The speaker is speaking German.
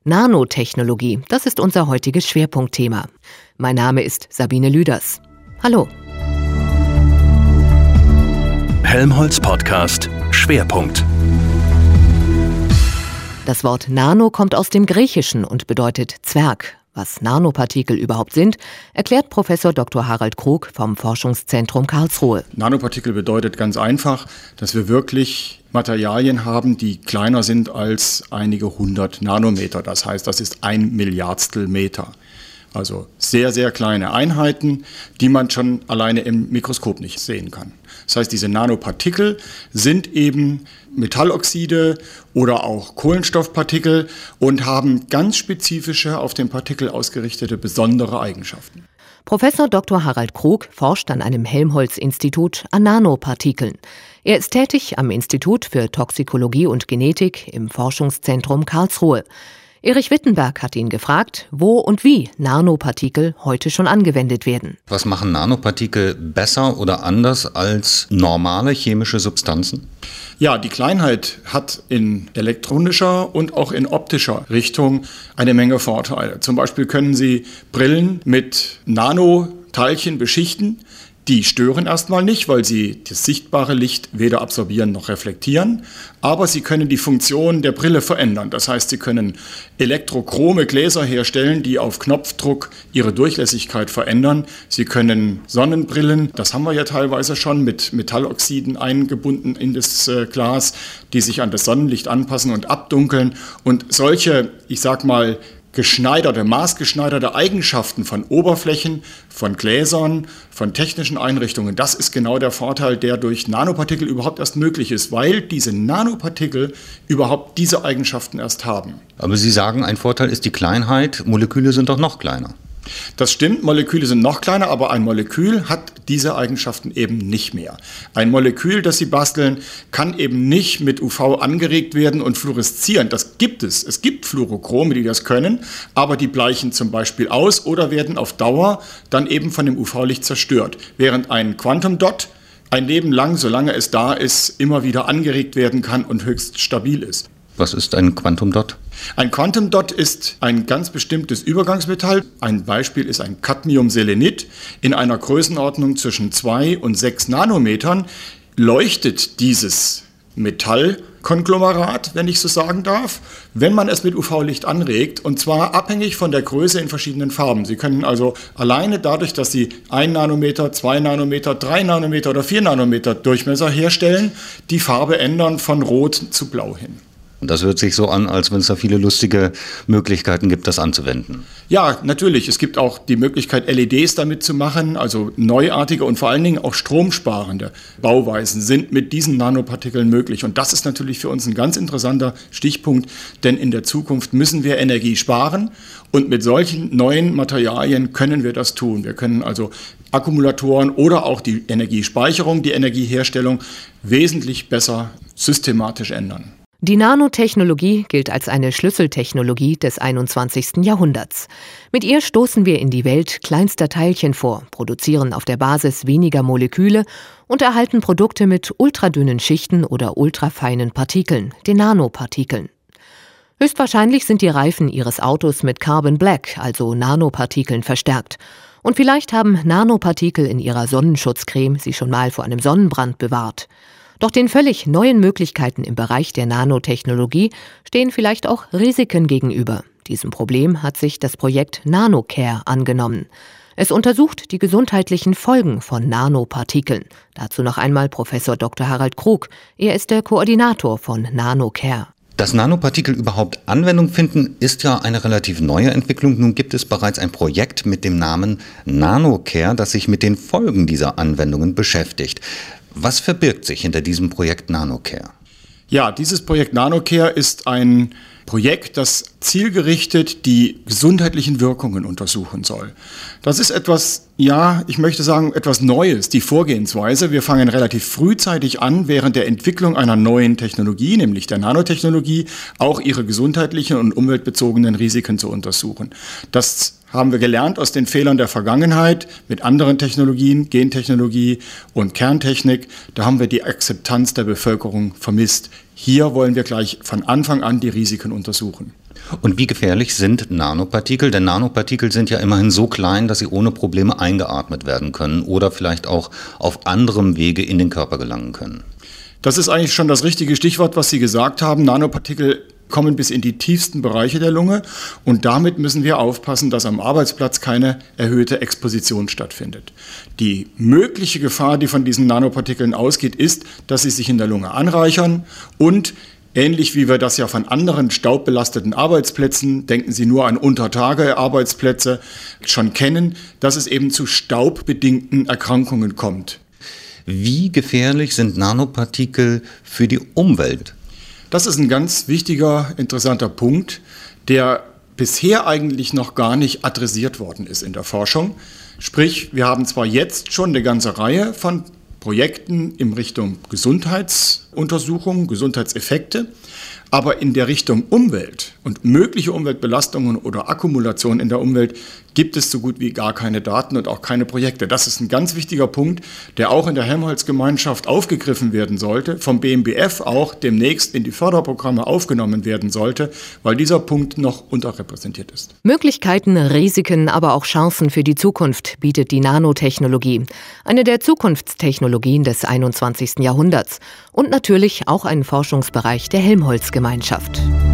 Nanotechnologie, das ist unser heutiges Schwerpunktthema. Mein Name ist Sabine Lüders. Hallo. Helmholtz Podcast Schwerpunkt. Das Wort Nano kommt aus dem Griechischen und bedeutet Zwerg. Was Nanopartikel überhaupt sind, erklärt Professor Dr. Harald Krug vom Forschungszentrum Karlsruhe. Nanopartikel bedeutet ganz einfach, dass wir wirklich Materialien haben, die kleiner sind als einige 100 Nanometer. Das heißt, das ist 1 Milliardstel Meter. Also sehr, sehr kleine Einheiten, die man schon alleine im Mikroskop nicht sehen kann. Das heißt, diese Nanopartikel sind eben Metalloxide oder auch Kohlenstoffpartikel und haben ganz spezifische, auf den Partikel ausgerichtete, besondere Eigenschaften. Professor Dr. Harald Krug forscht an einem Helmholtz-Institut an Nanopartikeln. Er ist tätig am Institut für Toxikologie und Genetik im Forschungszentrum Karlsruhe. Erich Wittenberg hat ihn gefragt, wo und wie Nanopartikel heute schon angewendet werden. Was machen Nanopartikel besser oder anders als normale chemische Substanzen? Ja, die Kleinheit hat in elektronischer und auch in optischer Richtung eine Menge Vorteile. Zum Beispiel können Sie Brillen mit Nanoteilchen beschichten. Die stören erstmal nicht, weil sie das sichtbare Licht weder absorbieren noch reflektieren. Aber sie können die Funktion der Brille verändern. Das heißt, sie können elektrochrome Gläser herstellen, die auf Knopfdruck ihre Durchlässigkeit verändern. Sie können Sonnenbrillen, das haben wir ja teilweise schon, mit Metalloxiden eingebunden in das Glas, die sich an das Sonnenlicht anpassen und abdunkeln. Und solche, ich sag mal, maßgeschneiderte Eigenschaften von Oberflächen, von Gläsern, von technischen Einrichtungen. Das ist genau der Vorteil, der durch Nanopartikel überhaupt erst möglich ist, weil diese Nanopartikel überhaupt diese Eigenschaften erst haben. Aber Sie sagen, ein Vorteil ist die Kleinheit. Moleküle sind doch noch kleiner. Das stimmt, Moleküle sind noch kleiner, aber ein Molekül hat diese Eigenschaften eben nicht mehr. Ein Molekül, das Sie basteln, kann eben nicht mit UV angeregt werden und fluoreszieren. Das gibt es. Es gibt Fluorochrome, die das können, aber die bleichen zum Beispiel aus oder werden auf Dauer dann eben von dem UV-Licht zerstört. Während ein Quantum Dot ein Leben lang, solange es da ist, immer wieder angeregt werden kann und höchst stabil ist. Was ist ein Quantum Dot? Ein Quantum Dot ist ein ganz bestimmtes Übergangsmetall. Ein Beispiel ist ein Cadmiumselenit. In einer Größenordnung zwischen 2 und 6 Nanometern leuchtet dieses Metallkonglomerat, wenn ich so sagen darf, wenn man es mit UV-Licht anregt, und zwar abhängig von der Größe in verschiedenen Farben. Sie können also alleine dadurch, dass Sie 1 Nanometer, 2 Nanometer, 3 Nanometer oder 4 Nanometer Durchmesser herstellen, die Farbe ändern von Rot zu Blau hin. Und das hört sich so an, als wenn es da viele lustige Möglichkeiten gibt, das anzuwenden. Ja, natürlich. Es gibt auch die Möglichkeit, LEDs damit zu machen, also neuartige und vor allen Dingen auch stromsparende Bauweisen sind mit diesen Nanopartikeln möglich. Und das ist natürlich für uns ein ganz interessanter Stichpunkt, denn in der Zukunft müssen wir Energie sparen und mit solchen neuen Materialien können wir das tun. Wir können also Akkumulatoren oder auch die Energiespeicherung, die Energieherstellung wesentlich besser systematisch ändern. Die Nanotechnologie gilt als eine Schlüsseltechnologie des 21. Jahrhunderts. Mit ihr stoßen wir in die Welt kleinster Teilchen vor, produzieren auf der Basis weniger Moleküle und erhalten Produkte mit ultradünnen Schichten oder ultrafeinen Partikeln, den Nanopartikeln. Höchstwahrscheinlich sind die Reifen Ihres Autos mit Carbon Black, also Nanopartikeln, verstärkt. Und vielleicht haben Nanopartikel in Ihrer Sonnenschutzcreme Sie schon mal vor einem Sonnenbrand bewahrt. Doch den völlig neuen Möglichkeiten im Bereich der Nanotechnologie stehen vielleicht auch Risiken gegenüber. Diesem Problem hat sich das Projekt Nanocare angenommen. Es untersucht die gesundheitlichen Folgen von Nanopartikeln. Dazu noch einmal Professor Dr. Harald Krug. Er ist der Koordinator von Nanocare. Dass Nanopartikel überhaupt Anwendung finden, ist ja eine relativ neue Entwicklung. Nun gibt es bereits ein Projekt mit dem Namen Nanocare, das sich mit den Folgen dieser Anwendungen beschäftigt. Was verbirgt sich hinter diesem Projekt Nanocare? Ja, dieses Projekt Nanocare ist ein Projekt, das zielgerichtet die gesundheitlichen Wirkungen untersuchen soll. Das ist etwas, ja, ich möchte sagen, etwas Neues, die Vorgehensweise. Wir fangen relativ frühzeitig an, während der Entwicklung einer neuen Technologie, nämlich der Nanotechnologie, auch ihre gesundheitlichen und umweltbezogenen Risiken zu untersuchen. Das haben wir gelernt aus den Fehlern der Vergangenheit mit anderen Technologien, Gentechnologie und Kerntechnik. Da haben wir die Akzeptanz der Bevölkerung vermisst. Hier wollen wir gleich von Anfang an die Risiken untersuchen. Und wie gefährlich sind Nanopartikel? Denn Nanopartikel sind ja immerhin so klein, dass sie ohne Probleme eingeatmet werden können oder vielleicht auch auf anderem Wege in den Körper gelangen können. Das ist eigentlich schon das richtige Stichwort, was Sie gesagt haben. Nanopartikel kommen bis in die tiefsten Bereiche der Lunge und damit müssen wir aufpassen, dass am Arbeitsplatz keine erhöhte Exposition stattfindet. Die mögliche Gefahr, die von diesen Nanopartikeln ausgeht, ist, dass sie sich in der Lunge anreichern und ähnlich wie wir das ja von anderen staubbelasteten Arbeitsplätzen, denken Sie nur an Untertage-Arbeitsplätze, schon kennen, dass es eben zu staubbedingten Erkrankungen kommt. Wie gefährlich sind Nanopartikel für die Umwelt? Das ist ein ganz wichtiger, interessanter Punkt, der bisher eigentlich noch gar nicht adressiert worden ist in der Forschung. Sprich, wir haben zwar jetzt schon eine ganze Reihe von Projekten in Richtung Gesundheitsuntersuchungen, Gesundheitseffekte, aber in der Richtung Umwelt und mögliche Umweltbelastungen oder Akkumulation in der Umwelt gibt es so gut wie gar keine Daten und auch keine Projekte. Das ist ein ganz wichtiger Punkt, der auch in der Helmholtz-Gemeinschaft aufgegriffen werden sollte, vom BMBF auch demnächst in die Förderprogramme aufgenommen werden sollte, weil dieser Punkt noch unterrepräsentiert ist. Möglichkeiten, Risiken, aber auch Chancen für die Zukunft bietet die Nanotechnologie. Eine der Zukunftstechnologien des 21. Jahrhunderts. Und natürlich auch ein Forschungsbereich der Helmholtz-Gemeinschaft.